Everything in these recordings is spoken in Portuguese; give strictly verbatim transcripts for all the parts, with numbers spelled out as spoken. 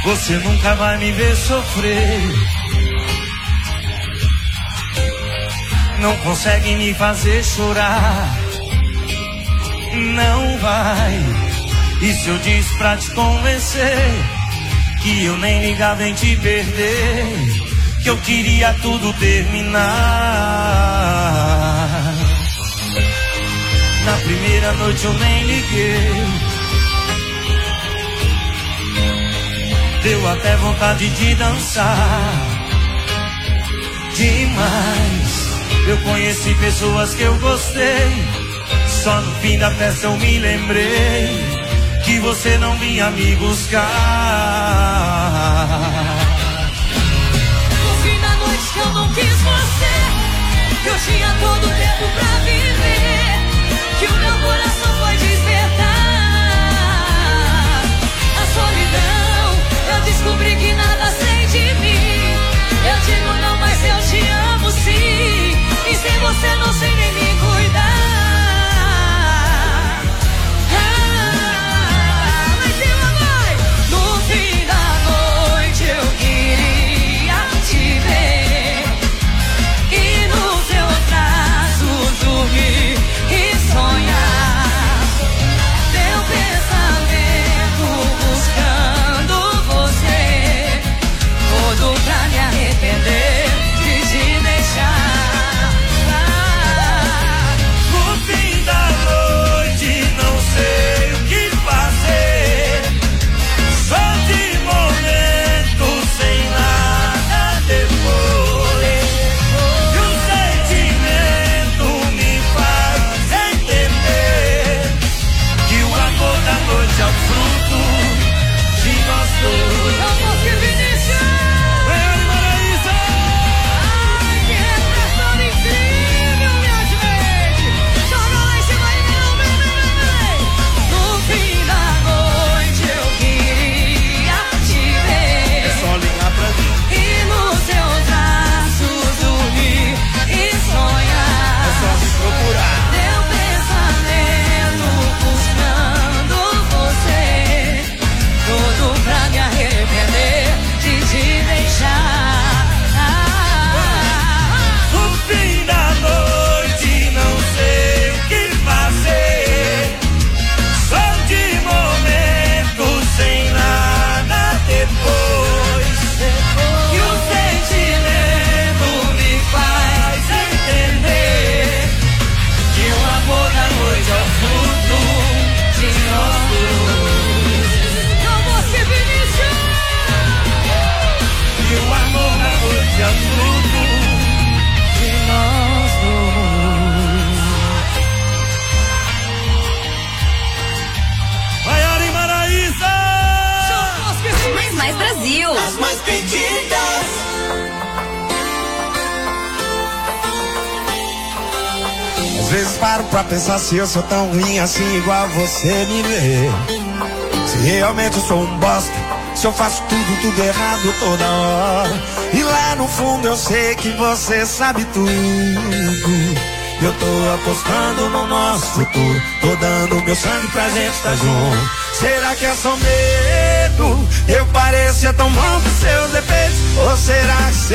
Você nunca vai me ver sofrer. Não consegue me fazer chorar. Não vai. E se eu disse pra te convencer que eu nem ligava em te perder, que eu queria tudo terminar. Na primeira noite eu nem liguei. Deu até vontade de dançar. Demais. Eu conheci pessoas que eu gostei. Só no fim da festa eu me lembrei que você não vinha me buscar. No fim da noite que eu não quis você, que eu tinha todo o tempo pra viver, que o meu coração foi despertar. A solidão, eu descobri que nada sei de mim. Eu digo não, mas eu te amo sim. E sem você não sei nem me cuidar. Às vezes paro pra pensar se eu sou tão ruim assim igual você me vê. Se realmente eu sou um bosta, se eu faço tudo, tudo errado toda hora. E lá no fundo eu sei que você sabe tudo. Eu tô apostando no nosso futuro, tô dando meu sangue pra gente estar junto. Será que é só medo? Eu parecia tão bom com seus defeitos. Ou será que você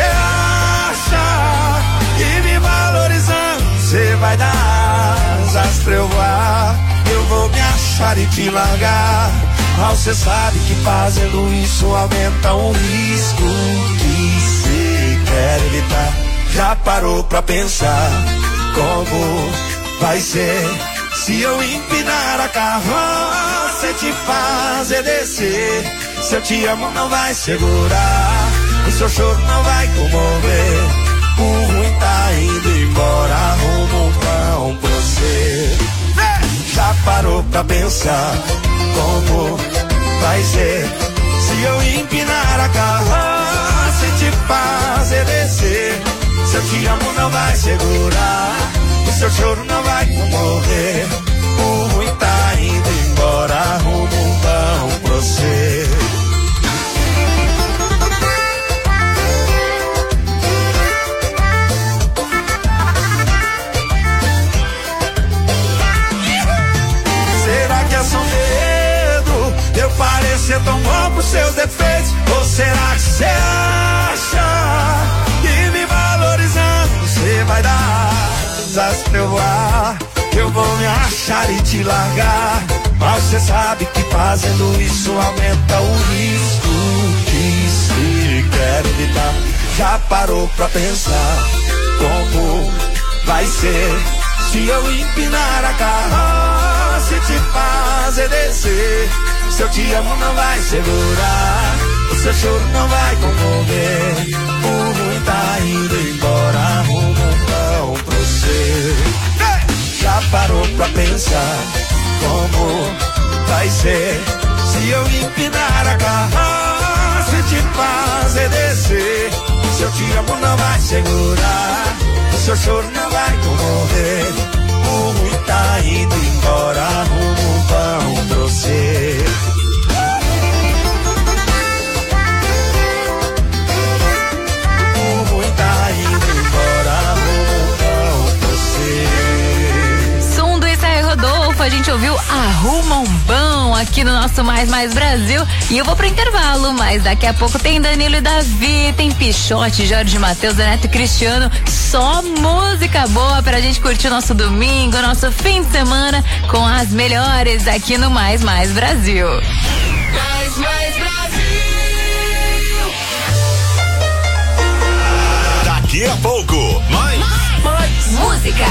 acha que me valorizando você vai dar asas pra eu voar? Eu vou me achar e te largar. Mal cê sabe que fazendo isso aumenta um risco que cê quer evitar. Já parou pra pensar como vai ser se eu empinar a carroça e te fazer descer? Se eu te amo não vai segurar, o seu choro não vai comover. O ruim tá indo embora, arruma um pão pra você. Já parou pra pensar como vai ser se eu empinar a carroça e te fazer descer? Se eu te amo não vai segurar, o seu choro não vai comover. O ruim tá indo embora, arruma um pão pra você. Será que é só medo? Eu parecer tão bom pros seus defeitos? Ou será que você acha que me valorizando você vai dar asas pra eu voar? Eu vou me achar e te largar, mas você sabe que fazendo isso aumenta o risco que se quer evitar. Já parou pra pensar como vai ser se eu empinar a carroça e te fazer descer? Se eu te amo não vai segurar, o seu choro não vai comover. O ruim tá indo embora, arruma um pão pra você. Já parou pra pensar como vai ser se eu empinar a carroça e te fazer descer? Se eu te amo não vai segurar, o seu choro não vai comover. O ruim tá indo embora, arruma um pão pra você. O ruim tá indo embora, arruma um pão pra você. Som do Israel Rodolfo, a gente ouviu Arruma um Pão aqui no nosso Mais Mais Brasil. E eu vou pro intervalo, mas daqui a pouco tem Danilo e Davi, tem Pichote, Jorge Mateus, Neto e Cristiano. Só música boa pra gente curtir o nosso domingo, nosso fim de semana com as melhores aqui no Mais Mais Brasil. Mais Mais Brasil. Daqui a pouco, mais, mais, mais música.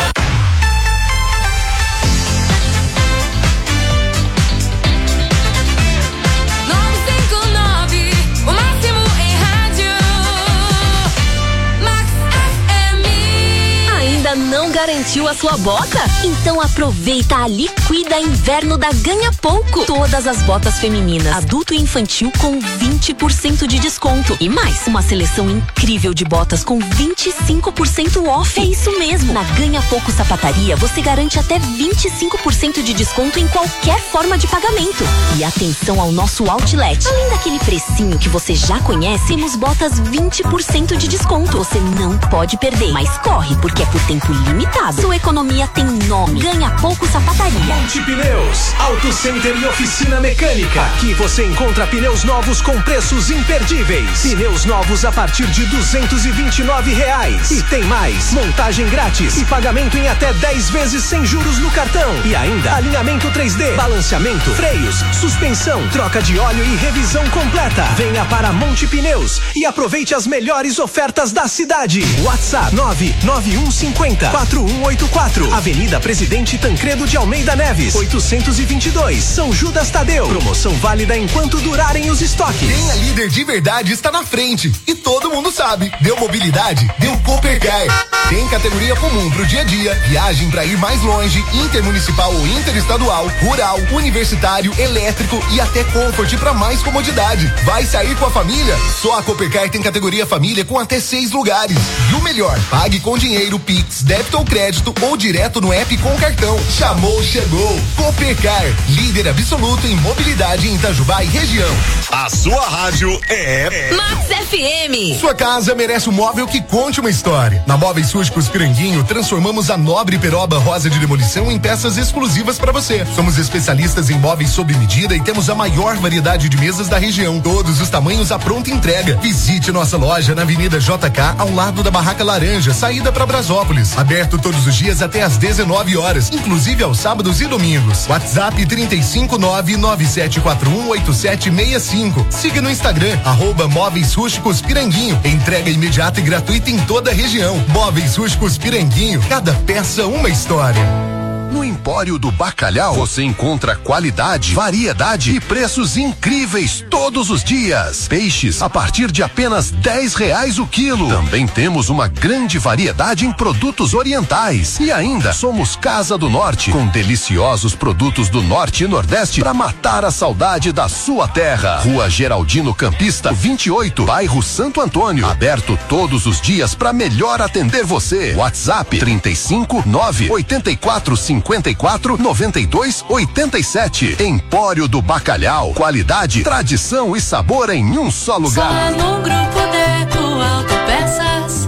Não garantiu a sua bota? Então aproveita a Liquida Inverno da Ganha Pouco. Todas as botas femininas, adulto e infantil com vinte por cento de desconto. E mais, uma seleção incrível de botas com vinte e cinco por cento off. É isso mesmo. Na Ganha Pouco Sapataria, você garante até vinte e cinco por cento de desconto em qualquer forma de pagamento. E atenção ao nosso outlet. Além daquele precinho que você já conhece, temos botas vinte por cento de desconto. Você não pode perder. Mas corre, porque é por tempo limitado. Sua economia tem nome. Ganha Pouco Sapataria. Monte Pneus, Auto Center e oficina mecânica. Aqui você encontra pneus novos com preços imperdíveis. Pneus novos a partir de duzentos e vinte e nove reais. E tem mais, montagem grátis e pagamento em até dez vezes sem juros no cartão. E ainda alinhamento três D, balanceamento, freios, suspensão, troca de óleo e revisão completa. Venha para Monte Pneus e aproveite as melhores ofertas da cidade. WhatsApp nove nove um cinco zero quatro um oito quatro. Avenida Presidente Tancredo de Almeida Neves, oitocentos e vinte e dois, São Judas Tadeu. Promoção válida enquanto durarem os estoques. Quem é líder de verdade está na frente e todo mundo sabe. Deu mobilidade, deu Coopercar. Tem categoria comum pro dia a dia, viagem para ir mais longe, intermunicipal ou interestadual, rural, universitário, elétrico e até Comfort para mais comodidade. Vai sair com a família? Só a Coopercar tem categoria família com até seis lugares. E o melhor, pague com dinheiro, Pix, débito ou crédito ou direto no app com cartão. Chamou, chegou. Coopercar, líder absoluto em mobilidade em Itajubá e região. A sua rádio é Max F M. Sua casa merece um móvel que conte uma história. Na Móveis Rústicos Piranguinho, transformamos a nobre peroba rosa de demolição em peças exclusivas para você. Somos especialistas em móveis sob medida e temos a maior variedade de mesas da região. Todos os tamanhos à pronta entrega. Visite nossa loja na Avenida J K, ao lado da Barraca Laranja, saída para Brasópolis. Aberto todos os dias até às dezenove horas, inclusive aos sábados e domingos. WhatsApp trinta e cinco nove nove sete quatro um oito sete seis cinco. Siga no Instagram, arroba Móveis Rústicos Piranguinho. Entrega imediata e gratuita em toda a região. Móveis Rústicos Piranguinho, cada peça uma história. No Empório do Bacalhau, você encontra qualidade, variedade e preços incríveis todos os dias. Peixes a partir de apenas dez reais o quilo. Também temos uma grande variedade em produtos orientais. E ainda somos Casa do Norte, com deliciosos produtos do Norte e Nordeste para matar a saudade da sua terra. Rua Geraldino Campista, vinte e oito, bairro Santo Antônio. Aberto todos os dias para melhor atender você. WhatsApp trinta e cinco nove oitenta e quatro cinquenta e quatro noventa e dois oitenta e sete. Empório do Bacalhau, qualidade, tradição e sabor em um só lugar. Só no Grupo Deco Autopeças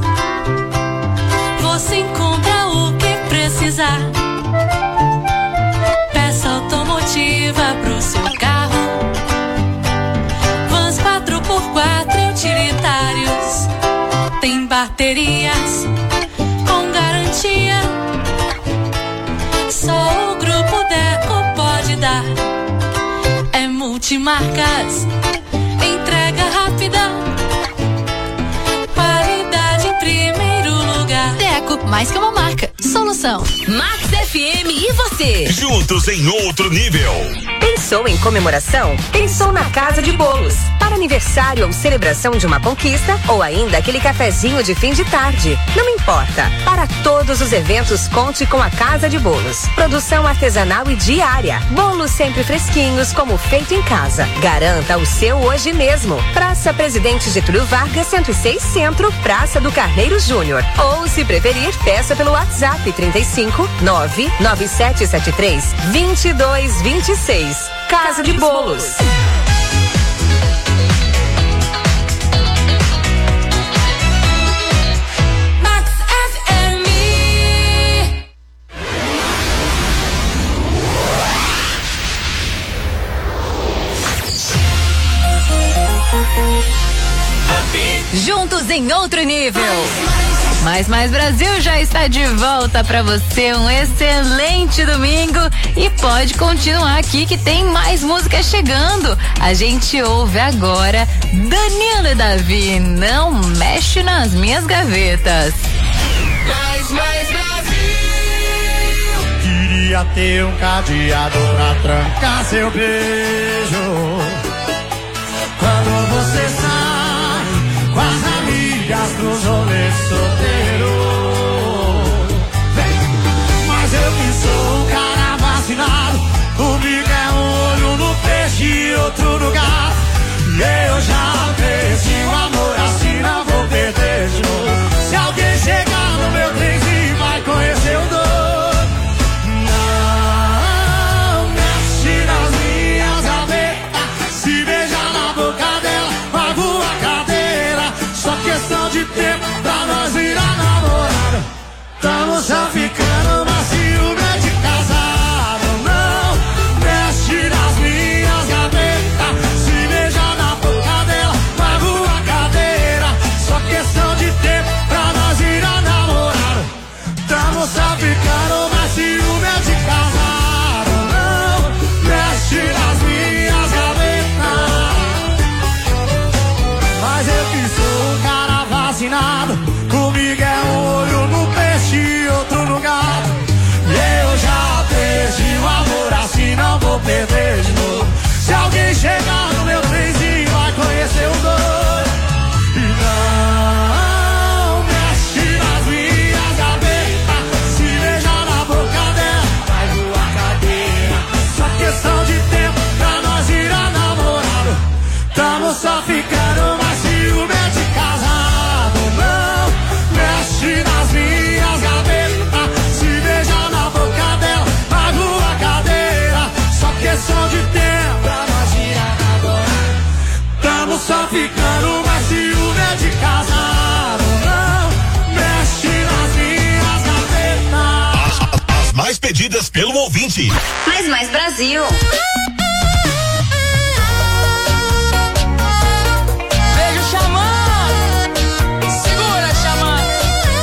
você encontra o que precisar. Peça automotiva pro seu carro baterias com garantia. Só o Grupo Deco pode dar. É multimarcas, entrega rápida, qualidade em primeiro lugar. Deco, mais que uma marca, solução. Max F M e você. Juntos em outro nível. Pensou em comemoração? Pensou na Casa de Bolos. Para aniversário ou celebração de uma conquista, ou ainda aquele cafezinho de fim de tarde. Não importa. Para todos os eventos, conte com a Casa de Bolos. Produção artesanal e diária. Bolos sempre fresquinhos, como feito em casa. Garanta o seu hoje mesmo. Praça Presidente Getúlio Vargas, cento e seis Centro, Praça do Carneiro Júnior. Ou, se preferir, peça pelo WhatsApp trinta e cinco, nove nove sete sete três, vinte e dois vinte e seis. Casa de Bolos. Max F M. Juntos em outro nível. Mais Mais Brasil já está de volta para você. Um excelente domingo e pode continuar aqui que tem mais música chegando. A gente ouve agora Danilo e Davi, Não Mexe nas Minhas Gavetas. Mais Mais Brasil. Queria ter um cadeado pra trancar seu beijo. Quando você sai com as amigas pros rolês solteiro. Mas eu que sou um cara vacinado, comigo é um olho no peixe e outro no gato. E eu já perdi o amor, assim não vou perder de novo. Se alguém chegar no meu trenzinho vai conhecer o dono. Não mexe nas minhas gavetas, se beijar na boca dela, pago a cadeira. Só questão de tempo pra nós virar namorado. Tamo só ficando, mas ciúme é de casado. Não mexe nas minhas gavetas, se beijar na boca dela, pago a cadeira. Só questão de tempo pra nós virar namorado. Tamo só ficando, mas ciúme é de casado. Não mexe nas minhas gavetas. Mas eu que sou um cara vacinado, comigo é um olho no peixe e outro no gato. E eu já perdi o amor, assim não vou perder de novo. Se alguém chegar no meu trenzinho vai conhecer o doido. E não mexe nas minhas gavetas, se beijar na boca dela vai voar cadeira. Só questão de tempo pra nós virar namorado. Tamo só ficando, mas ciúme é de casado. Não mexe nas minhas gavetas, se beijar na boca dela, pago a cadeira. Só questão de tempo pra nós virar namorado. Tamo só ficando, mas ciúme é de casado. Não mexe nas minhas gavetas. As mais pedidas pelo ouvinte. Mais Mais Brasil. Beijo chamando, segura chamando.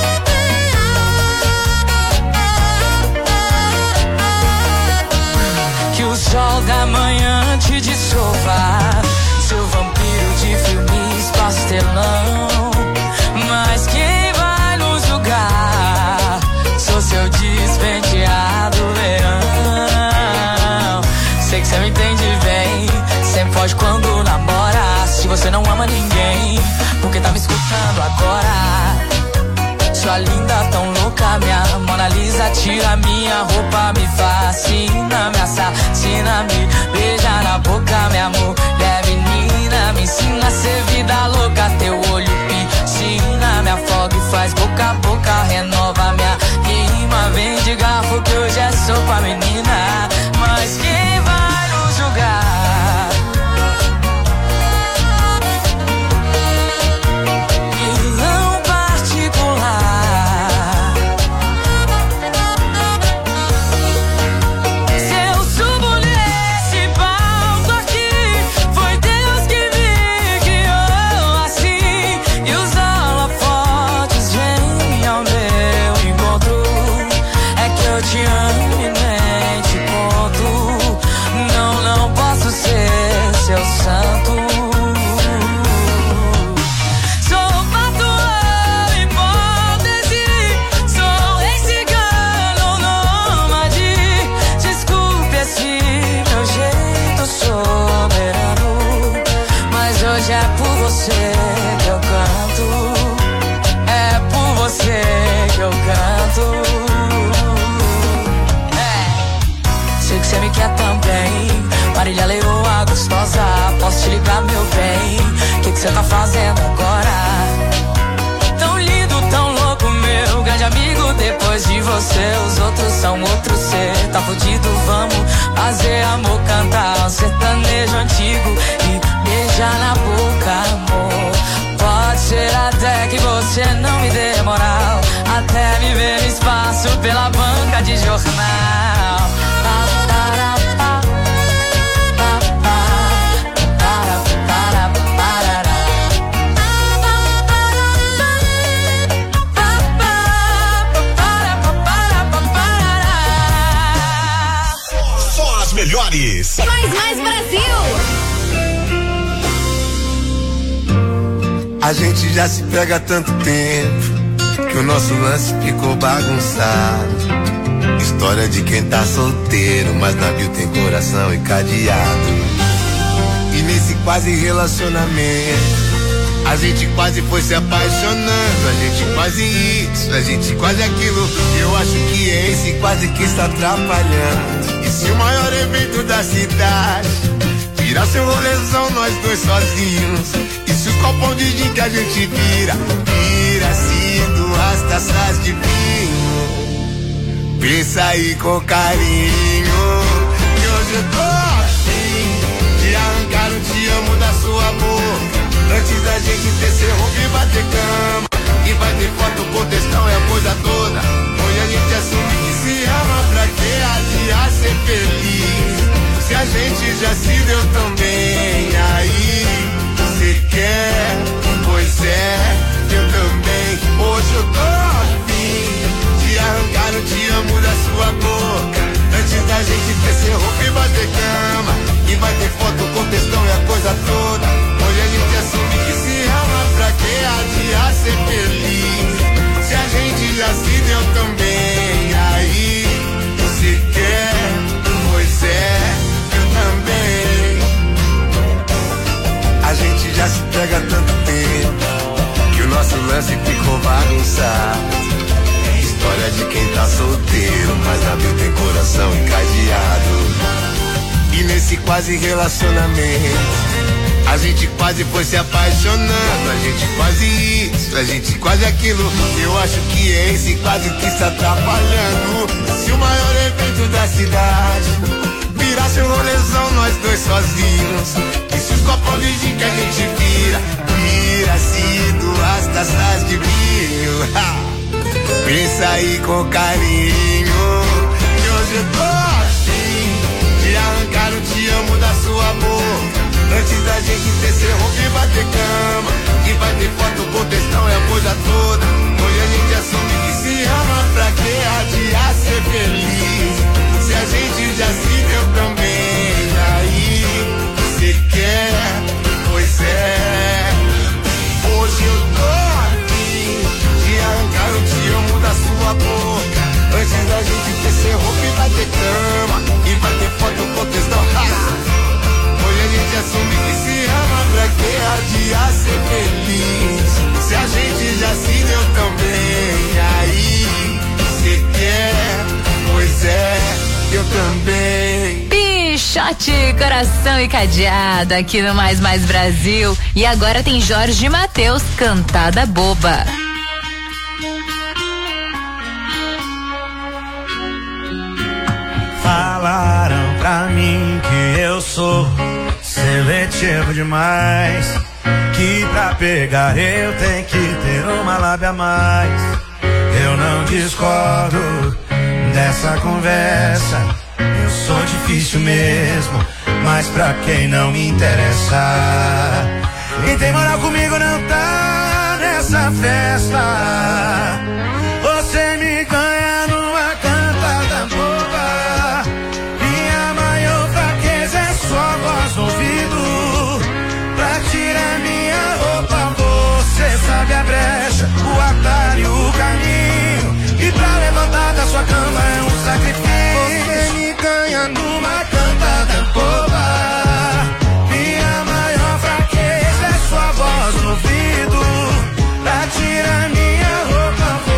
Que o sol da manhã te desculpa, seu vampiro de filmes pastelão. Mas quem vai nos julgar? Sou seu despenteado verão. Sei que cê me entende bem, sempre foge quando namora. Se você não ama ninguém, porque tá me escutando agora? Sua linda tão louca, minha Mona Lisa, tira minha roupa, me fascina, me assassina, me beija na boca, minha mulher menina, me ensina a ser vida louca, teu olho piscina, me afoga e faz boca a boca, renova minha rima, vem de garfo que hoje é sopa, menina, mas quem vai nos julgar? você, os outros são outro ser. Tá fudido, vamos fazer amor, cantar um sertanejo antigo e beijar na boca, amor. Pode ser até que você não me dê moral, até me ver no espaço pela banca de jornal. Só as melhores. Mais, mais Brasil. A gente já se pega há tanto tempo que o nosso lance ficou bagunçado. História de quem tá solteiro, mas navio tem coração e cadeado. E nesse quase relacionamento a gente quase foi se apaixonando. A gente quase isso, a gente quase aquilo. Eu acho que é esse quase que está atrapalhando. E se o maior evento da cidade virar seu rolezão, nós dois sozinhos? E se o copão de gin que a gente vira vira assim duas taças de vinho? Pensa aí com carinho, que hoje eu tô afim de arrancar o te amo da sua boca, antes da gente descer roupa e bater cama. E vai ter foto com textão e a coisa toda. Hoje a gente assume que se ama, pra que adiar ser feliz? Se a gente já se deu tão bem, aí você quer? Pois é, eu também. Hoje eu tô afim de arrancar o te amo da sua boca, antes da gente descer roupa e bater cama. E vai ter foto com textão e a coisa toda. Hoje a gente assume que se ama, pra que adiar ser feliz? Se a gente já se deu tão bem, aí você quer? Pois é, eu também. A gente já se pega há tanto tempo que o nosso lance ficou bagunçado. História de quem tá solteiro, mas navio tem coração encadeado. E nesse quase relacionamento a gente quase foi se apaixonando. A gente quase isso, a gente quase aquilo. Eu acho que é esse quase que está atrapalhando. Se o maior evento da cidade virasse um rolezão, nós dois sozinhos. E se os copos de gin que a gente vira vira-se duas taças de vinho? Ha! Pensa aí com carinho, que hoje eu tô afim de arrancar o te amo da sua boca, antes da gente descer roupa e bater cama. E vai ter foto com textão e a coisa toda. Hoje a gente assume que se ama, pra que adiar ser feliz? Se a gente já se deu tão bem, aí você quer? Pois é, hoje eu tô afim de arrancar o te amo da sua boca, antes da gente descer roupa e bater cama. E vai ter foto com textão. Hoje a gente assume que se ama, pra que adiar ser feliz? Se a gente já se deu tão bem, aí você quer? Pois é, eu também. Pichote, coração e cadeado aqui no Mais Mais Brasil. E agora tem Jorge Mateus, Cantada Boba. Falaram pra mim que eu sou seletivo demais, que pra pegar eu tenho que ter uma lábia a mais. Eu não discordo dessa conversa, eu sou difícil mesmo, mas pra quem não me interessa. Quem tem moral comigo não tá nessa festa. Você me ganha numa cantada boba, minha maior fraqueza é sua voz no ouvido. Pra tirar minha roupa você sabe a brecha, o atalho, o caminho, e pra levantar da sua cama é um sacrifício. Você me ganha numa cantada boba, minha maior fraqueza é sua voz no ouvido. Pra tirar minha roupa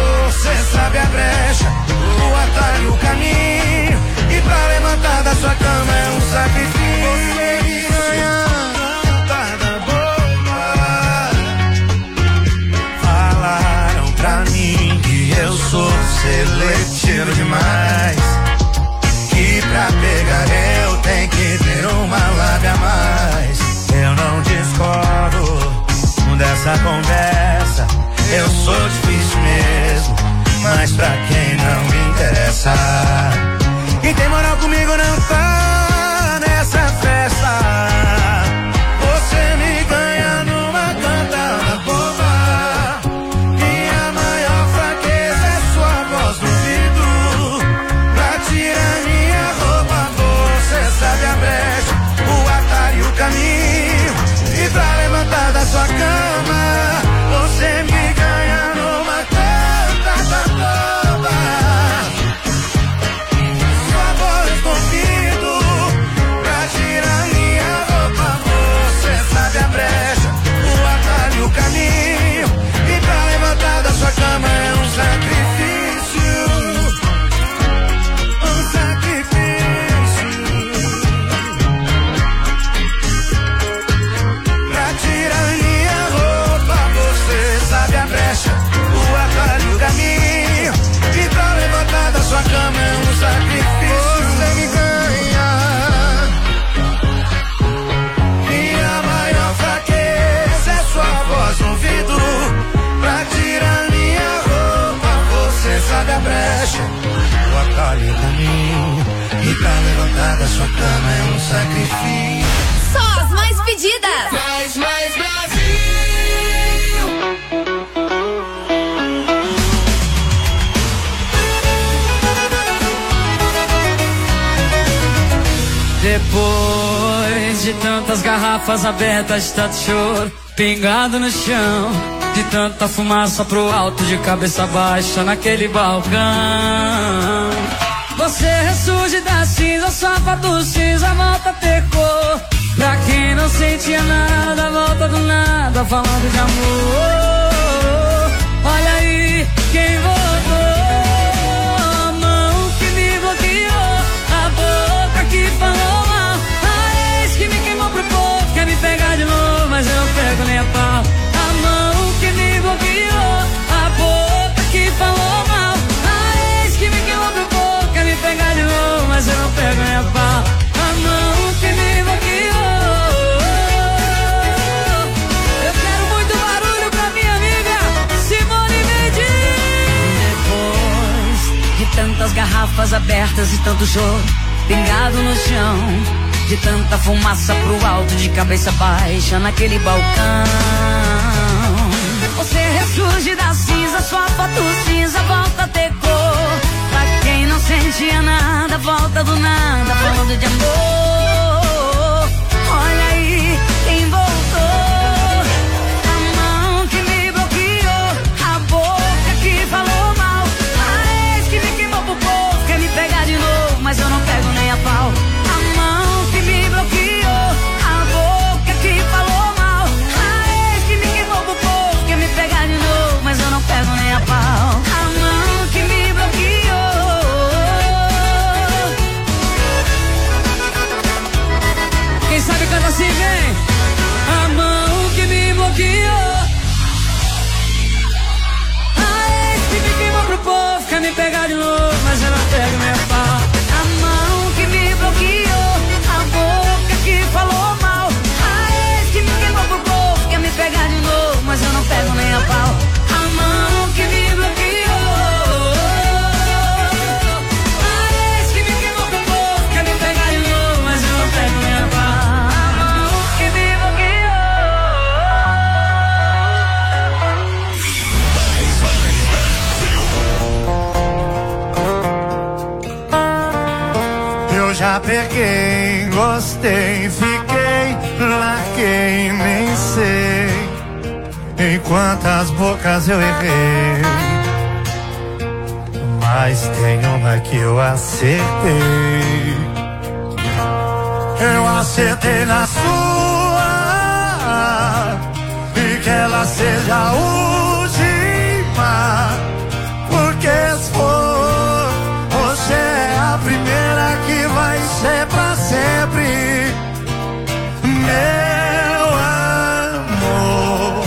cuidar da sua cama é um sacrifício. Só as mais pedidas. Mais, mais Brasil. Depois de tantas garrafas abertas, de tanto choro pingado no chão, de tanta fumaça pro alto, de cabeça baixa naquele balcão, você ressurge da cinza, sapato cinza, volta a ter cor. Pra quem não sentia nada, volta do nada, falando de amor. Olha aí quem voltou, a mão que me bloqueou, a boca que falou mal, a ex que me queimou pro povo, quer me pegar de novo, mas eu não pego nem a pau. A mão que me bloqueou, a boca que falou mal, a ex que me queimou pro povo, quer me pegar de novo, mas eu não pego nem a pau. A mão que me bloqueou. Eu quero muito barulho pra minha amiga Simone Mendes. Depois de tantas garrafas abertas e tanto choro pingado no chão, de tanta fumaça pro alto, de cabeça baixa naquele balcão, você ressurge da cinza, sua foto cinza volta a ter cor. Pra quem não sentia nada, volta do nada, falando de amor. Olha aí quem voltou, a mão que me bloqueou, a boca que falou mal, a ex que me queimou pro povo, quer me pegar de novo, mas eu não pego nem a pau. A mão que me bloqueou, a boca que falou mal, a ex que me queimou pro povo, quer me pegar de novo, mas eu não pego nem a pau. A mão que me bloqueou. Quem sabe canta assim, vem. A mão que me bloqueou, a ex que me queimou pro povo, quer me pegar de novo, mas eu não pego nem a pau. A mão que me bloqueou, a boca que falou mal, a ex que me queimou pro povo, quer me pegar de novo, mas eu não pego nem a pau. A mão que me bloqueou, a ex que me queimou pro povo, quer me pegar de novo, mas eu não pego nem a pau. A mão que me bloqueou. Eu já peguei, gostei, fiquei, larguei, nem sei em quantas bocas eu errei, mas tem uma que eu acertei. Eu acertei na sua, e que ela seja a última, porque se for, você é a primeira que vai ser pra sempre, meu amor.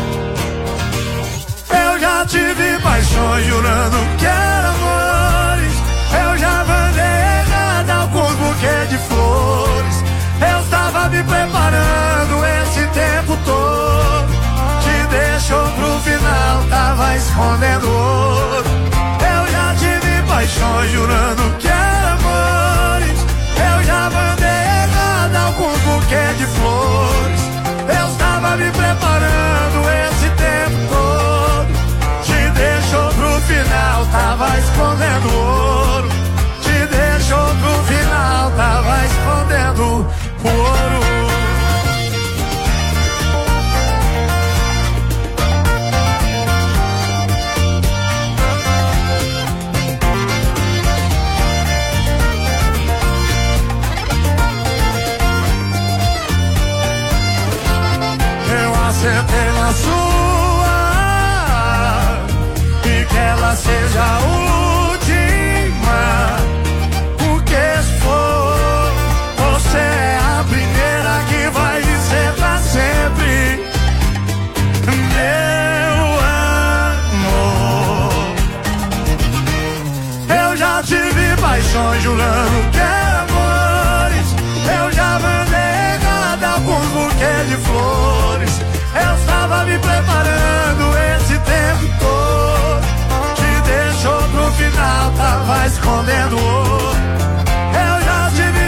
Eu já tive paixões jurando que eram amores, eu já mandei errado alguns buquês de flores, eu estava me preparando esse tempo todo, te deixou pro final, tava escondendo ouro. Eu já tive paixões jurando que eram amores, eu já mandei errado alguns buquês de flores, eu estava me preparando esse tempo todo, te deixou pro final, tava escondendo ouro, te deixou pro final, tava escondendo ouro. Acertei na sua, e que ela seja a última, porque se for, você é a primeira que vai ser pra sempre, meu amor. Eu já tive paixões jurando que eram amores, eu já mandei errado alguns buquês de flores, eu estava me preparando esse tempo todo, te deixou pro final, tava escondendo ouro. Eu já tive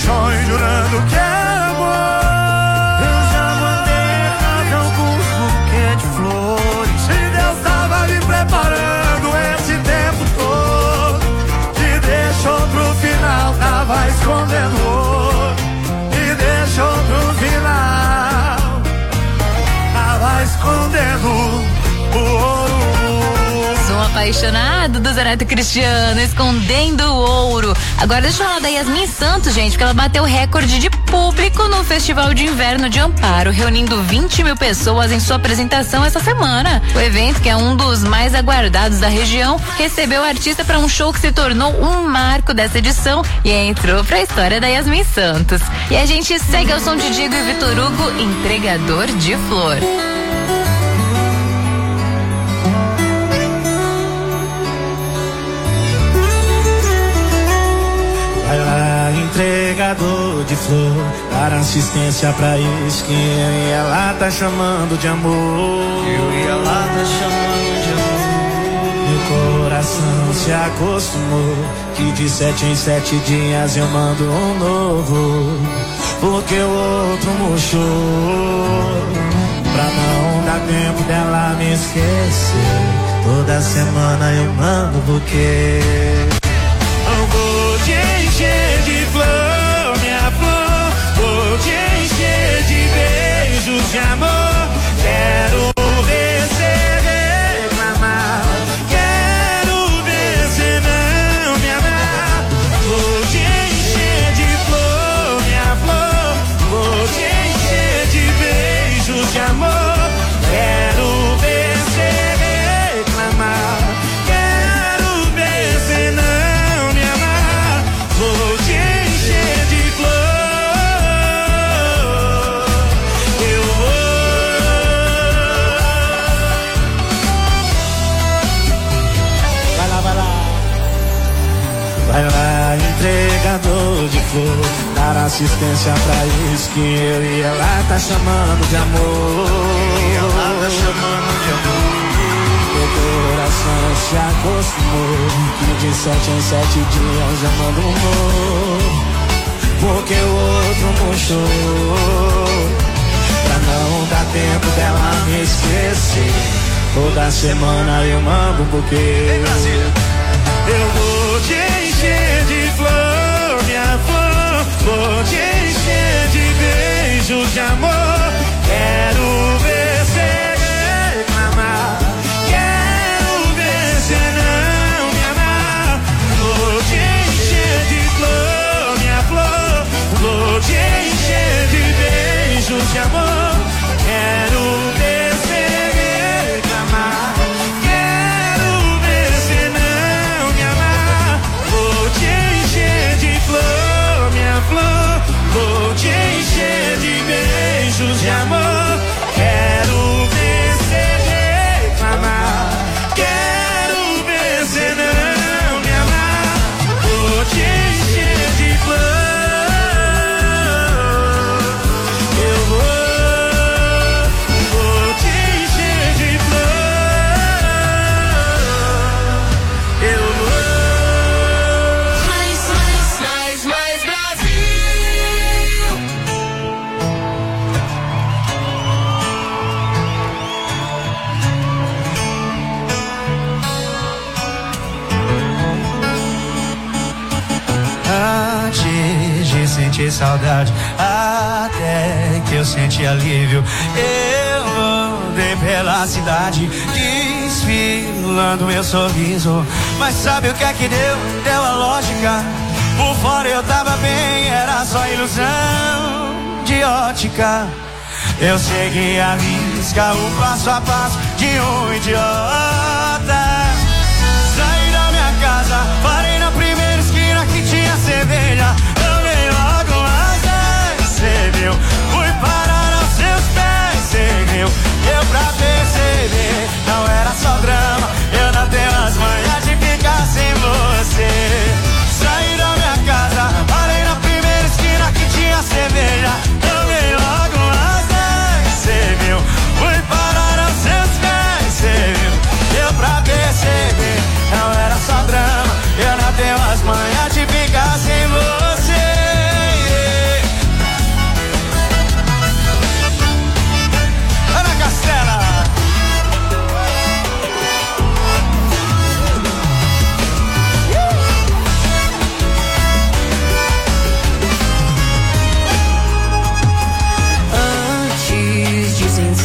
sonho jurando que era amor. Eu já mandei cartão com uns buquê de flores. E Deus tava me preparando esse tempo todo. Te deixou pro final, tava escondendo ouro. Me deixou pro final, tava escondendo o ouro. Sou um apaixonado do Zé Neto Cristiano, escondendo o ouro. Agora deixa eu falar da Yasmin Santos, gente, porque ela bateu recorde de público no Festival de Inverno de Amparo, reunindo vinte mil pessoas em sua apresentação essa semana. O evento, que é um dos mais aguardados da região, recebeu o artista para um show que se tornou um marco dessa edição e entrou pra história da Yasmin Santos. E a gente segue ao som de Diego e Vitor Hugo, Entregador de Flor. Vai lá, entregador de flor, dar assistência pra isso que eu e ela tá chamando de amor. Eu e ela tá chamando de amor. Meu coração se acostumou que de sete em sete dias eu mando um novo, porque o outro murchou. Pra não dar tempo dela me esquecer, toda semana eu mando buquê. Eu vou te encher de flor, minha flor. Vou te encher de beijos de amor. Quero ver você reclamar. Quero ver você não me amar. Vou te encher de flor, minha flor. Vou te encher de beijos de amor. Quero ver você reclamar. Quero ver você não me amar. Vou te encher de flor. Eu vou. Vai lá, vai lá. Vai lá, entregador de flor, dar assistência pra isso que eu e ela tá chamando de amor. E ela tá chamando de amor. Meu coração se acostumou que de sete em sete dias eu mando um novo, porque o outro murchou. Pra não dar tempo dela me esquecer, toda semana eu mando um buquê. Eu vou te encher de flor, minha flor. Vou te encher de beijos de amor. Quero ver você reclamar. Quero ver você não me amar. Vou te encher de flor, minha flor. Vou te encher de beijos de amor. Quero ver você reclamar. Quero ver você não me amar. Vou te encher de flor, minha flor. Vou te encher de beijos de amor. Quero ver você reclamar. Quero ver você não me amar. Vou te encher de flor. Eu vou, vou te encher de flor. Eu vou. Mais, mais, mais, mais Brasil. Antes de sentir saudade, até que eu senti alívio, eu andei pela cidade, desfilando meu sorriso. Mas sabe o que é que deu? Deu a lógica. Por fora eu tava bem, era só ilusão de ótica. Eu segui a risca, o passo a passo de um idiota. Saí da minha casa, parei na primeira esquina que tinha cerveja. Eu dei logo as dez, cê viu? Fui parar aos seus pés, cê viu? Deu pra perceber, não era só drama. Eu não tenho as manhas de ficar sem você. Saí da minha casa, parei na primeira esquina que tinha cerveja. Eu dei logo as dez, cê viu? Fui parar aos seus pés, cê viu? Deu pra perceber, não era só drama. Eu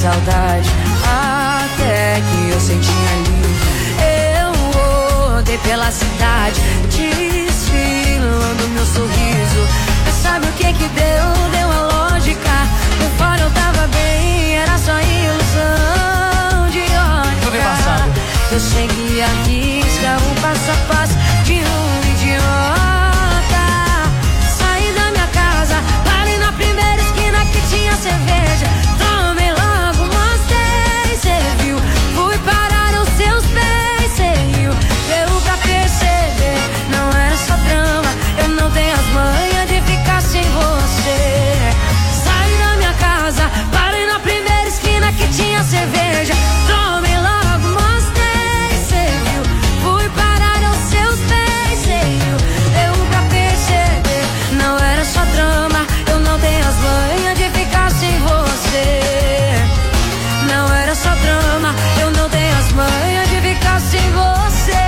saudade, até que eu senti ali. Eu rodei pela cidade, desfilando meu sorriso. Mas sabe o que que deu? Deu a lógica. Por fora eu tava bem, era só ilusão de ótica. Eu segui a risca, um passo a passo de um idiota. Saí da minha casa, parei na primeira esquina que tinha cerveja. Tomei logo, mostrei, cê viu. Fui parar aos seus pés, cê riu. Deu pra perceber, não era só drama. Eu não tenho as manhas de ficar sem você. Saí da minha casa, parei na primeira esquina que tinha cerveja. Tomei logo, mostrei, cê viu. Fui parar aos seus pés, cê riu. Deu pra perceber, não era só drama. Eu não tenho as manhas de ficar sem você. Não era só drama, eu não tenho as manhas de ficar sem você.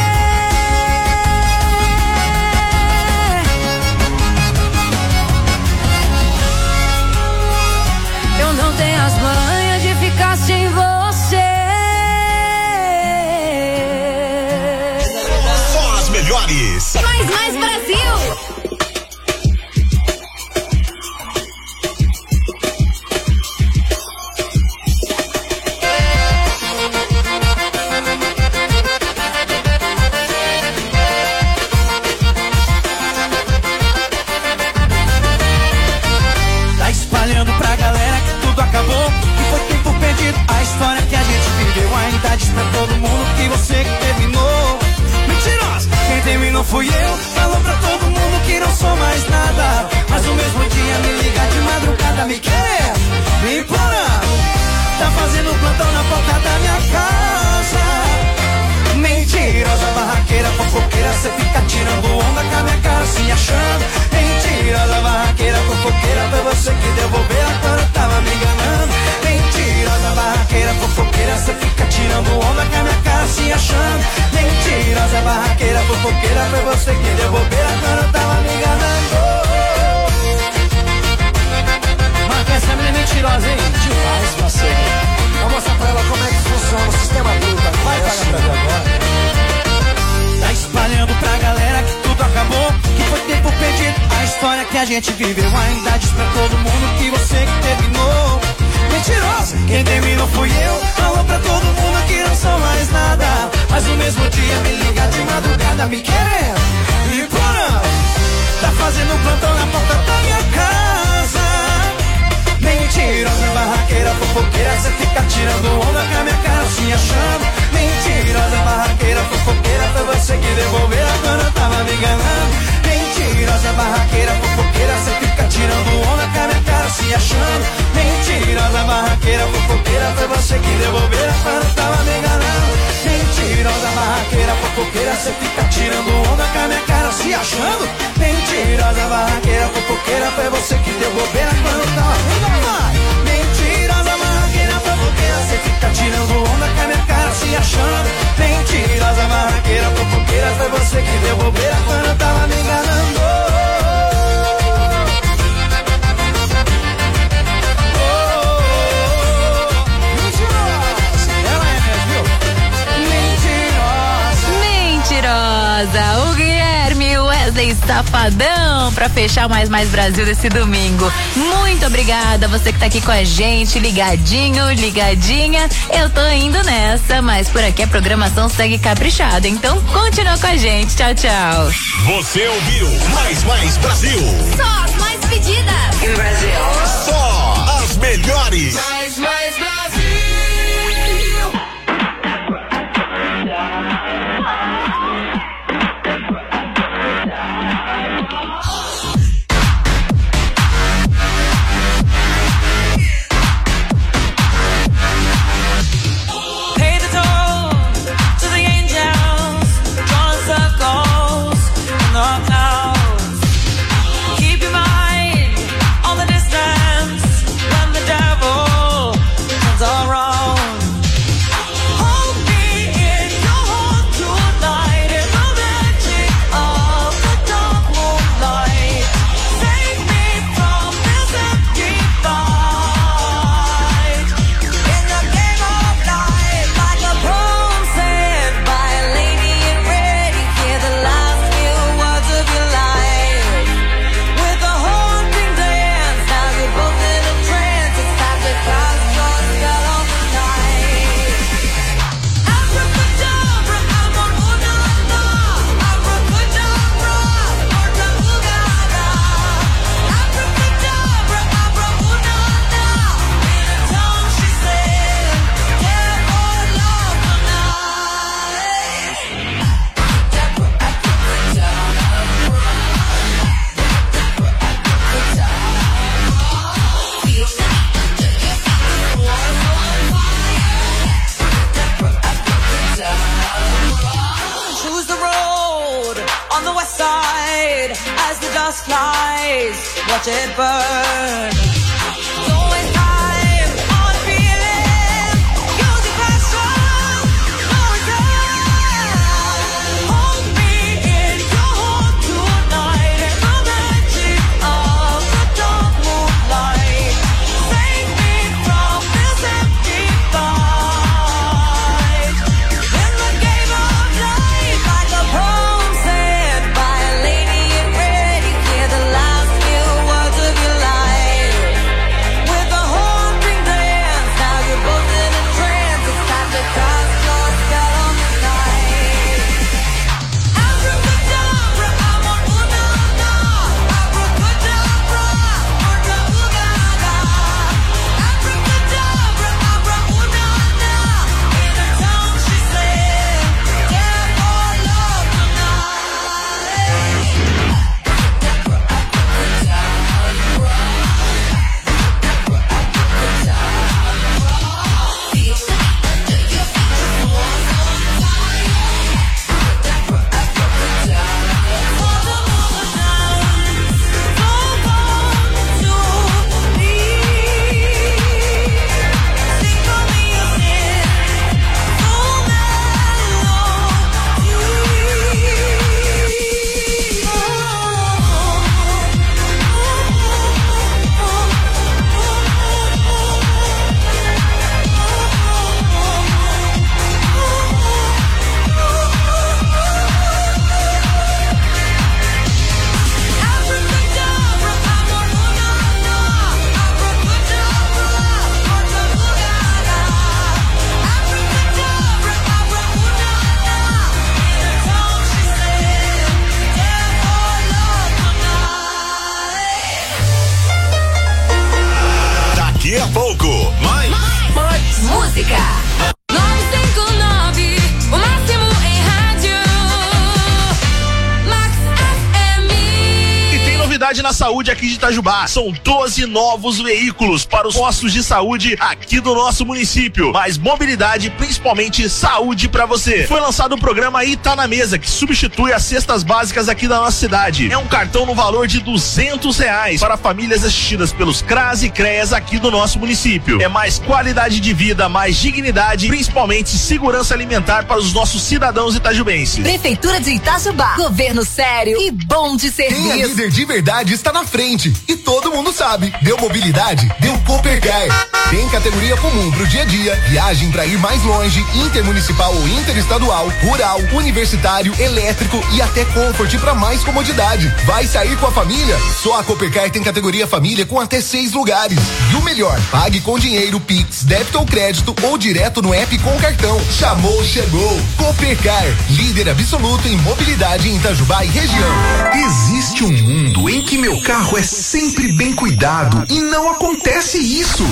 Eu não tenho as manhas de ficar sem você. Só as melhores. Mais, mais Brasil. Tá espalhando pra galera que tudo acabou, que foi tempo perdido. A história que a gente viveu ainda diz pra todo mundo que você que terminou. Mentirosa, quem terminou fui eu. Falou pra todo mundo que não sou mais nada, mas no mesmo dia me liga de madrugada, me quer, me implorando. Tá fazendo plantão na porta da minha casa. Mentirosa, barraqueira, fofoqueira, cê fica tirando onda com a minha cara, se achando. Mentirosa, barraqueira, fofoqueira, foi você que deu bobeira quando eu tava me enganando. Mentirosa, barraqueira, fofoqueira, cê fica tirando onda com a minha cara, se achando. Mentirosa, barraqueira, fofoqueira, foi você que deu bobeira quando eu tava me enganando. Marca essa menina mentirosa, hein? Demais, parceiro. Vou mostrar pra ela como é que funciona o sistema bruto. Vai pagar pra ver agora. Tá espalhando pra galera que tudo acabou, que foi tempo perdido. A história que a gente viveu ainda diz pra todo mundo que você que terminou. Mentirosa, quem terminou fui eu. Falou pra todo mundo que não sou mais nada, mas no mesmo dia me liga de madrugada, me querendo, me implorando. Tá fazendo plantão na porta da minha casa. Mentirosa, barraqueira, fofoqueira, cê fica tirando onda com a minha cara, se achando. Mentirosa, barraqueira, fofoqueira, foi você que devolveu quando eu tava me enganando. Mentirosa, barraqueira, fofoqueira, cê fica tirando onda com a minha cara, se achando. Mentirosa, barraqueira, fofoqueira, foi você que devolveu quando eu tava me enganando. Mentirosa, barraqueira, fofoqueira, cê fica tirando onda com a minha cara, se achando. Mentirosa, barraqueira, fofoqueira, foi você que deu bobeira quando eu tava me enganando. Mentirosa, barraqueira, fofoqueira, cê fica tirando onda com a minha cara, se achando. Mentirosa, barraqueira, fofoqueira, foi você que deu bobeira quando eu tava me enganando. Mentirosa, o Guilherme Wesley Safadão pra fechar mais mais Brasil desse domingo. Muito obrigada a você que tá aqui com a gente, ligadinho, ligadinha. Eu tô indo nessa, mas por aqui a programação segue caprichada, então continua com a gente. Tchau, tchau. Você ouviu Mais Mais Brasil. Só as mais pedidas. Em Brasil. Só as melhores. Mais Mais Brasil. Keep your mind on the distance. blaze, watch it burn. Going high on feeling, use your passion, no return. Hold me in your heart tonight, in the magic of the dark moonlight. Save me from this empty fight. In the game of life, like a poem said by a lady in red, you hear the last few words of your life. With a haunting glance, now you're both in a trance. It's time to cast your spell on the night. Abracadabra, I'm on una-na. Abracadabra, murga-ooga-ga. Abracadabra, abra-una-na. In her tongue she said, "Death or love Daqui a pouco, mais. Mais música. nove cinco nove, o máximo em rádio. Max F M. E tem novidade na saúde aqui de Itajubá. São doze novos veículos para os postos de saúde aqui do nosso município. Mais mobilidade, principalmente saúde pra você. Foi lançado o programa Ita na Mesa, que substitui as cestas básicas aqui da nossa cidade. É um cartão no valor de duzentos reais para famílias assistidas pelos CRAS e CREAS aqui do nosso município. É mais qualidade de vida, mais dignidade, principalmente segurança alimentar para os nossos cidadãos itajubenses. Prefeitura de Itajubá, governo sério e bom de serviço. Quem é líder de verdade está na frente e todo mundo sabe. Deu mobilidade, deu Coopercar. Tem categoria comum pro dia a dia, viagem para ir mais longe, intermunicipal ou interestadual, rural, universitário, elétrico e até Comfort para mais comodidade. Vai sair com a família? Só a Coopercar tem categoria família com até seis lugares. E o melhor, pague com dinheiro, Pix, débito ou crédito ou direto no app com cartão. Chamou, chegou. Coopercar, líder absoluto em mobilidade em Itajubá e região. Existe um mundo em que meu carro é sempre bem cuidado e não acontece isso.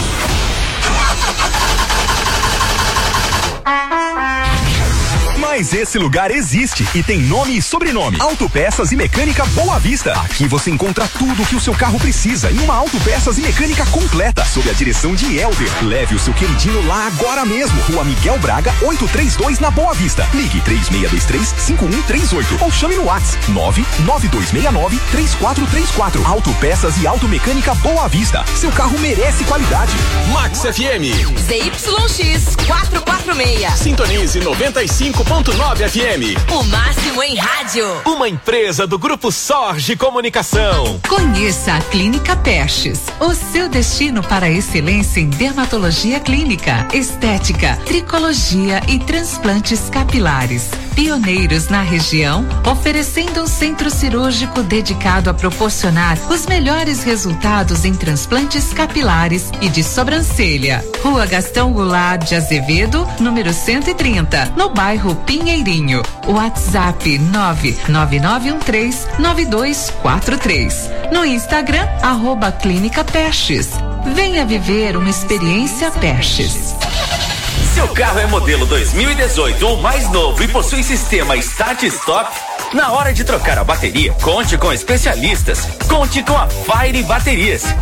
Mas esse lugar existe e tem nome e sobrenome. Autopeças e Mecânica Boa Vista. Aqui você encontra tudo o que o seu carro precisa em uma autopeças e mecânica completa, sob a direção de Helder. Leve o seu queridinho lá agora mesmo. Rua Miguel Braga, oitocentos e trinta e dois, na Boa Vista. Ligue três seis dois três, cinco um três oito ou chame no WhatsApp nove nove dois seis nove, três quatro três quatro. Autopeças e Automecânica Boa Vista. Seu carro merece qualidade. Max F M. Z Y X quatrocentos e quarenta e seis. Sintonize noventa e cinco ponto nove F M. O máximo em rádio. Uma empresa do Grupo Sorge Comunicação. Conheça a Clínica Pestes, o seu destino para a excelência em dermatologia clínica, estética, tricologia e transplantes capilares. Pioneiros na região, oferecendo um centro cirúrgico dedicado a proporcionar os melhores resultados em transplantes capilares e de sobrancelha. Rua Gastão Goulart de Azevedo, número cento e trinta, no bairro Pinheirinho. WhatsApp nove nove nove um três, nove dois quatro três. No Instagram, arroba Clínica Pestes. Venha viver uma experiência Pestes. Seu carro é modelo dois mil e dezoito ou mais novo e possui sistema Start Stop? Na hora de trocar a bateria, conte com especialistas. Conte com a Fire Baterias.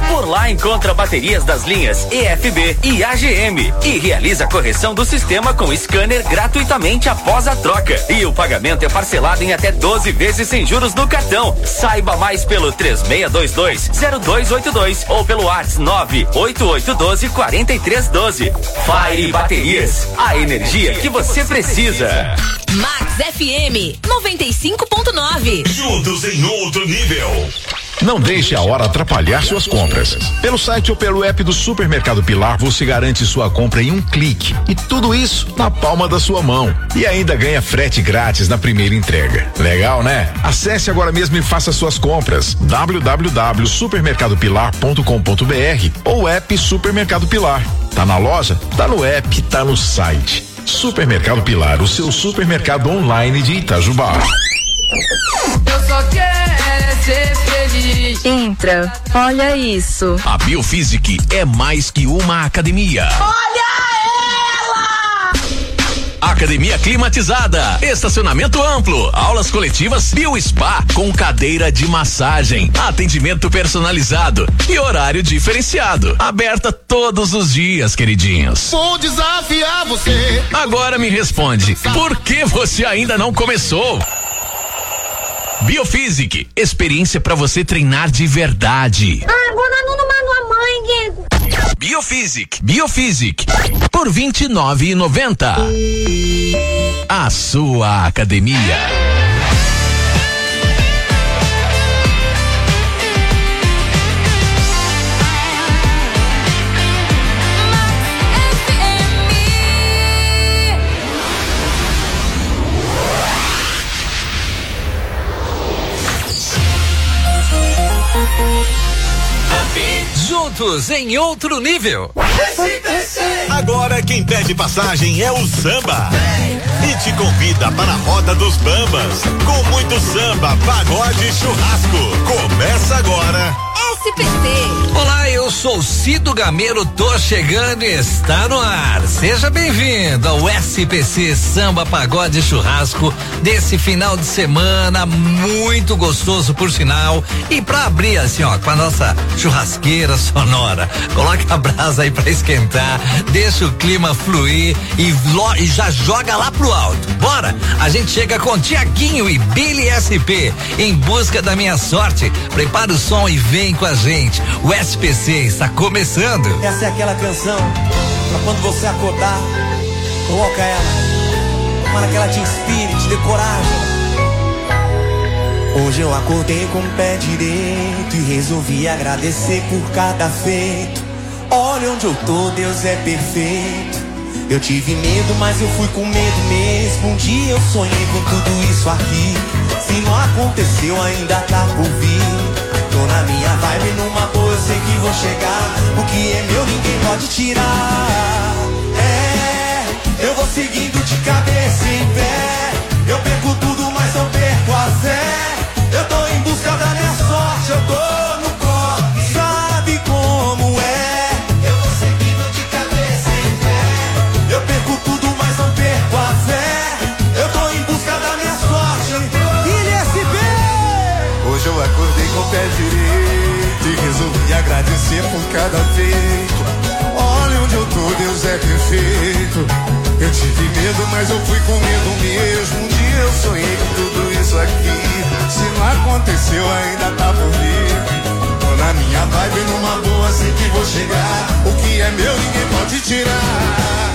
Por lá encontra baterias das linhas E F B e A G M e realiza a correção do sistema com scanner gratuitamente após a troca. E o pagamento é parcelado em até doze vezes sem juros no cartão. Saiba mais pelo três seis dois dois, zero dois oito dois ou pelo WhatsApp nove oito oito um dois, quatro três um dois. Fire Baterias, a energia que você precisa. Max F M noventa e cinco ponto nove. Juntos em outro nível. Não deixe a hora atrapalhar suas compras. Pelo site ou pelo app do Supermercado Pilar, você garante sua compra em um clique. E tudo isso na palma da sua mão. E ainda ganha frete grátis na primeira entrega. Legal, né? Acesse agora mesmo e faça suas compras. w w w ponto supermercado pilar ponto com ponto b r ou app Supermercado Pilar. Tá na loja? Tá no app, tá no site. Supermercado Pilar, o seu supermercado online de Itajubá. Eu só quero ser feliz. Entra, olha isso. A Biofísic é mais que uma academia. Olha ela! Academia climatizada, estacionamento amplo, aulas coletivas, Biospa com cadeira de massagem, atendimento personalizado e horário diferenciado. Aberta todos os dias, queridinhos. Vou desafiar você. Agora me responde, por que você ainda não começou? Biofísic, experiência para você treinar de verdade. Ah, agora não manda a mãe. Biofísic, Biofísic, por vinte e nove reais e noventa centavos. A sua academia. Juntos em outro nível. Agora quem pede passagem é o Samba. E te convida para a roda dos Bambas. Com muito samba, pagode e churrasco. Começa agora. S P C. Olá, eu sou Cido Gameiro, tô chegando e está no ar. Seja bem-vindo ao S P C Samba Pagode Churrasco desse final de semana, muito gostoso por sinal. E pra abrir assim, ó, com a nossa churrasqueira sonora, coloca a brasa aí pra esquentar, deixa o clima fluir e, lo, e já joga lá pro alto. Bora! A gente chega com Tiaguinho e Billy S P em busca da minha sorte. Prepara o som e vem com a gente. O S P C está começando. Essa é aquela canção pra quando você acordar, coloca ela, para que ela te inspire, te dê coragem. Hoje eu acordei com o pé direito e resolvi agradecer por cada feito. Olha onde eu tô, Deus é perfeito. Eu tive medo, mas eu fui com medo mesmo. Um dia eu sonhei com tudo isso aqui. Se não aconteceu, ainda tá por vir. Tô na minha vibe, numa boa, eu sei que vou chegar. O que é meu ninguém pode tirar. É, eu vou seguindo de cabeça em pé. Eu perco tudo, mas não perco a fé. Eu tô em busca da minha sorte, eu tô no corre. Sabe como é? Eu vou seguindo de cabeça em pé. Eu perco tudo, mas não perco a fé. Eu tô em busca da minha sorte. Ilha S P. Hoje eu acordei com o pé direito e resolvi agradecer por cada feito. Olha onde eu tô, Deus é perfeito. Eu tive medo, mas eu fui com medo mesmo. Um dia eu sonhei com tudo isso aqui. Se não aconteceu, ainda tá por vir. Tô na minha vibe, numa boa, sei que vou chegar. O que é meu, ninguém pode tirar.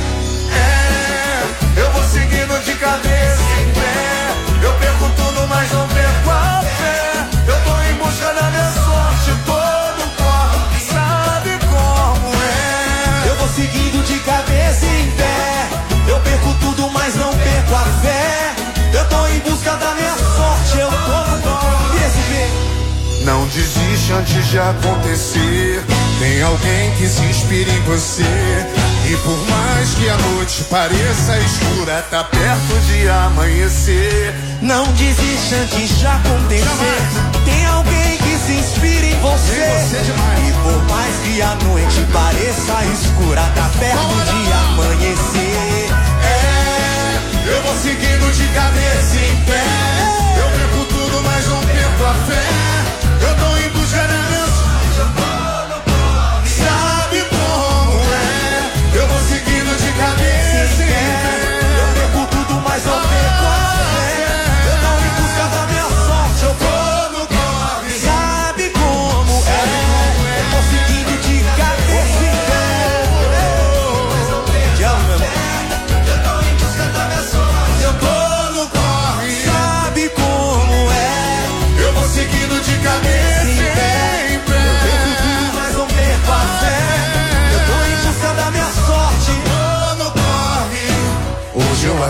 É, eu vou seguindo de cabeça em pé. Eu perco tudo, mas não perco a fé. Eu tô em busca da minha sorte, tô no corre. Sabe como é? Eu vou seguindo de cabeça em pé. Eu perco tudo, mas não perco a fé. Eu tô em busca da minha sorte, eu tô no corre. Não desiste antes de acontecer. Tem alguém que se inspira em você. E por mais que a noite pareça escura, tá perto de amanhecer. Não desiste antes de acontecer. Jamais. Tem alguém que se inspira em você. você e por mais que a noite pareça escura, tá perto de amanhecer. É, eu vou seguindo de cabeça em pé. Eu perco tudo, mas não perco a fé. Eu tô em busca da minha sorte.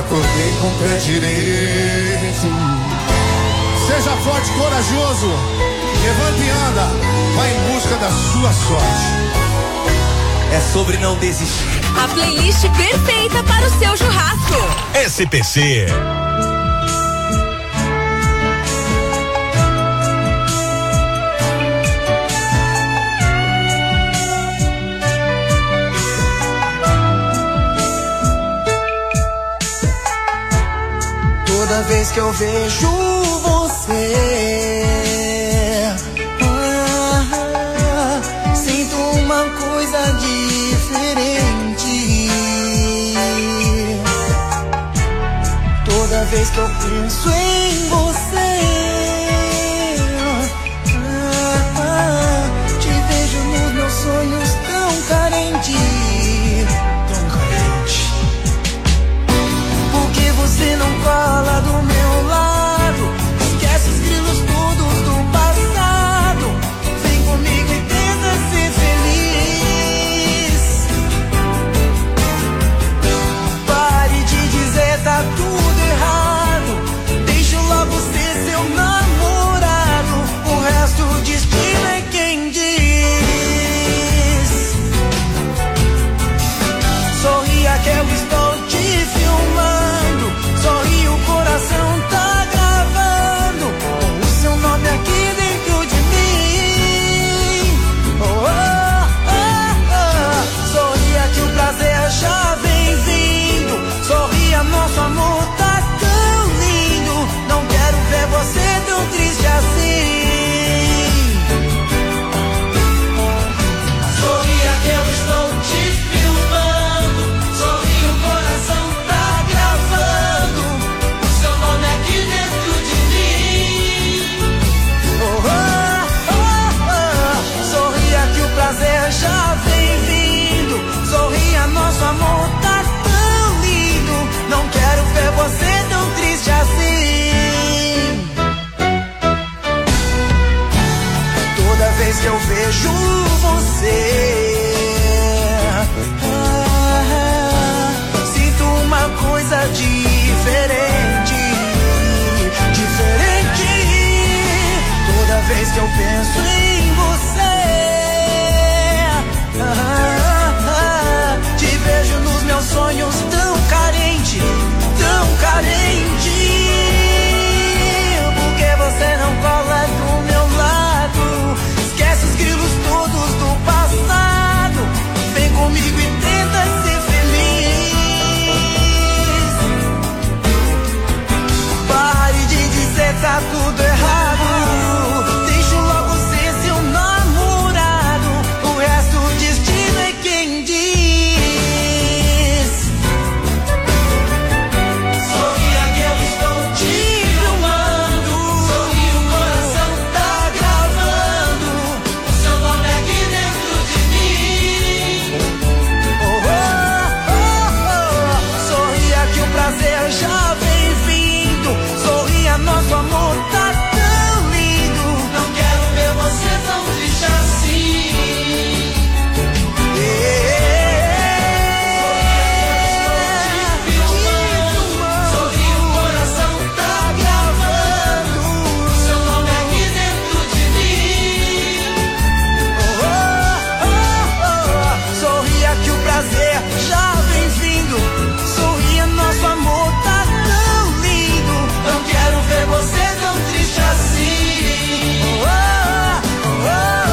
acordei com o pé direito. Seja forte e corajoso. Levanta e anda. Vai em busca da sua sorte. É sobre não desistir. A playlist perfeita para o seu churrasco. S P C. Toda vez que eu vejo você, ah, sinto uma coisa diferente. Toda vez que eu penso em você, ah, te vejo nos meus sonhos tão carente, tão carente. Por que você não cola do meu lado? Esquece os grilos todos do passado. Vem comigo e tenta ser feliz. Pare de dizer tá tudo errado. Deixa logo ser seu namorado. O resto o destino é quem diz. Sorria que eu estou te filmando. Sorri, o coração tá gravando o seu nome aqui dentro de mim. Oh, oh, oh, oh. Sorria que o prazer já vem vindo. Sorria, nosso amor tá tão lindo. Não quero ver você tão triste assim. Sorria que eu estou te filmando. Sorri, o coração tá gravando o seu nome aqui dentro de mim. Oh, oh, oh, oh. Sorria que o prazer já vem vindo. Sorria, nosso amor tá tão lindo. Não quero ver você tão triste assim. Toda vez que eu vejo você, ah, sinto uma coisa diferente, diferente. Toda vez que eu penso em você, ah, ah, te vejo nos meus sonhos tão carente, tão carente. Por que você não cola do meu lado? Esquece os grilos todos do passado. Vem comigo e tenta ser feliz. Pare de dizer tá tudo errado. Deixa logo ser seu namorado. O resto o destino é quem diz. Sorria que eu estou te filmando. Sorri, o coração tá gravando o seu nome aqui dentro de mim. Oh, oh, oh, oh. Sorria que o prazer já vem vindo. Sorria, nosso amor tá tão lindo. Não quero ver você tão triste assim. Sorri, o coração tá gravando o seu nome aqui dentro de mim. Oh, oh, oh, oh. Sorria que o prazer já vem vindo. Sorria, nosso amor tá tão lindo. Não quero ver você tão triste assim. Oh, oh, oh,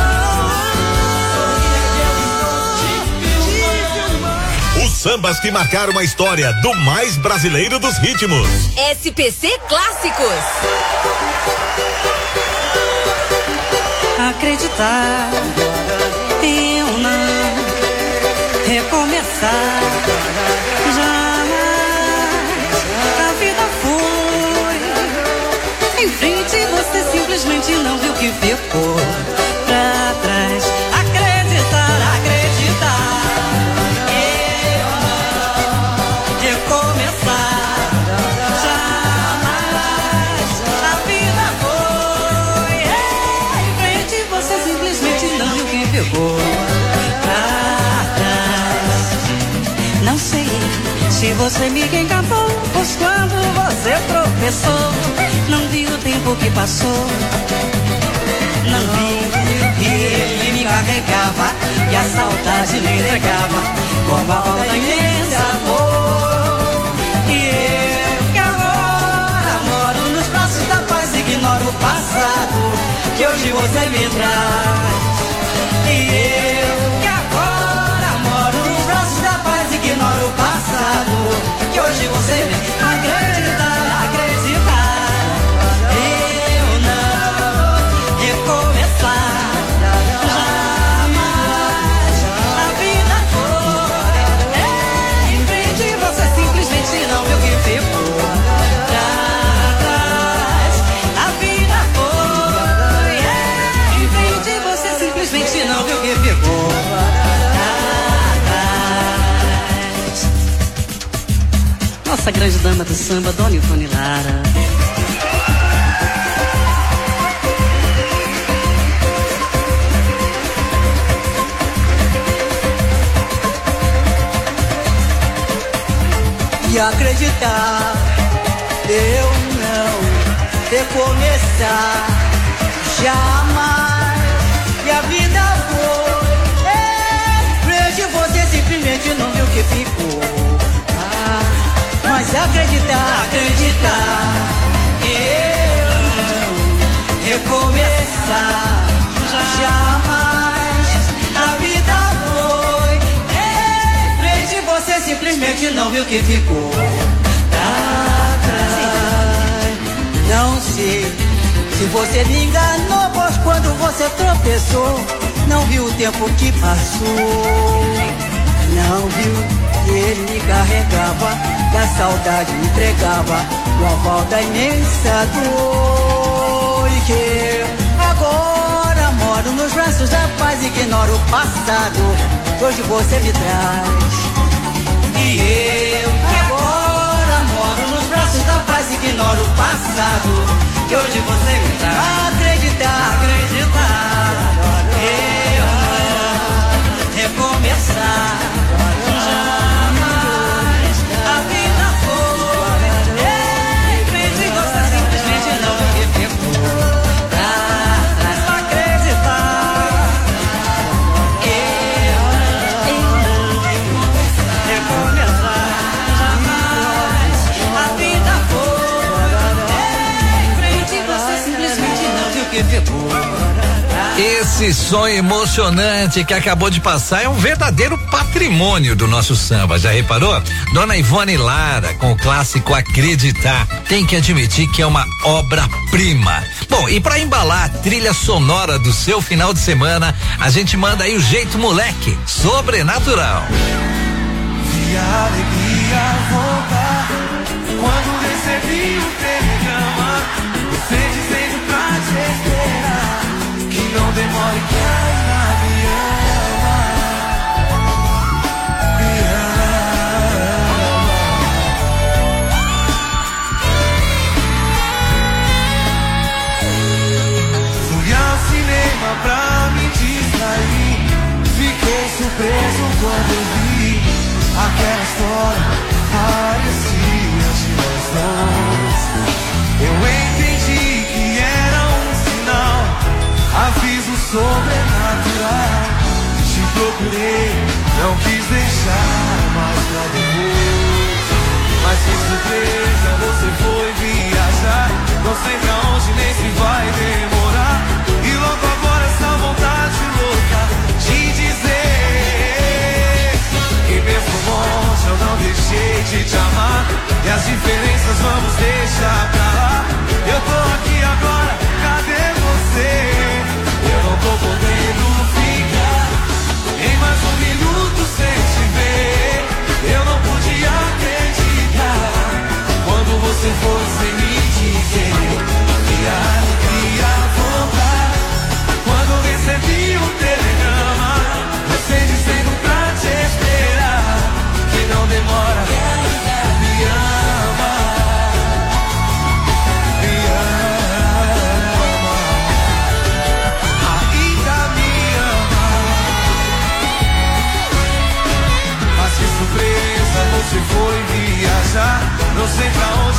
oh. Os sambas que marcaram a história do mais brasileiro dos ritmos. S P C Clássicos. Acreditar, eu não recomeçar. Jamais a vida foi em frente, você simplesmente não viu que ficou pra trás. Acreditar, acreditar, eu não recomeçar. Jamais a vida foi em frente, você simplesmente não viu que ficou pra trás. Não sei se você me enganou, pois quando você tropeçou, não vi o tempo que passou. Não vi, e ele me carregava, e a saudade me entregava, como a onda imensa amor. E eu que agora moro nos braços da paz, ignoro o passado, que hoje você me traz. E eu que agora moro nos braços da paz, ignoro o passado, que hoje você me acredita, acredita. Eu não recomeçar jamais. A vida foi é, em frente, você simplesmente não viu que ficou pra trás. A vida foi é, em frente, você simplesmente não viu que ficou pra trás. Nossa grande dama do samba, Dona Ivone Lara. E acreditar, eu não recomeçar jamais. E a vida foi em frente, você simplesmente não viu que ficou. Ah, mas acreditar, acreditar, eu não recomeçar jamais. A vida foi em frente, você simplesmente não viu que ficou pra trás. Não sei se você me enganou, pois quando você tropeçou, não viu o tempo que passou. Não viu que ele me carregava, que a saudade me entregava, o aval da imensa dor. E que eu agora moro nos braços da paz, ignoro o passado, hoje você me traz. E eu que agora moro nos braços da paz, ignoro o passado, que hoje você me traz. Acreditar, acreditar, eu não recomeçar jamais. A vida foi em frente, você simplesmente não viu que ficou pra trás. Acreditar, eu não recomeçar jamais. A vida foi em frente, você simplesmente não viu que ficou. Esse sonho emocionante que acabou de passar é um verdadeiro patrimônio do nosso samba, já reparou? Dona Ivone Lara, com o clássico Acreditar, tem que admitir que é uma obra-prima. Bom, e pra embalar a trilha sonora do seu final de semana, a gente manda aí o Jeito Moleque, Sobrenatural. Vi a alegria voltar quando recebi o telegrama, você dizendo pra te esperar, que não demore, que ainda me ama, me ama. Fui ao cinema pra me distrair, fiquei surpreso quando eu vi aquela história parecia de nós dois. Eu entendi que era um sinal, aviso sobrenatural. Te procurei, não quis deixar mais pra depois, mas que surpresa, você foi viajar, não sei pra onde nem se vai demorar. E logo agora essa vontade louca de dizer que mesmo longe eu não deixei de te amar, e as diferenças vamos deixar pra lá. Eu tô aqui agora, cadê você? Eu não tô podendo ficar em mais um minuto sem te ver. Eu não podia acreditar quando você foi sem me dizer. E a alegria voltar sei pra onde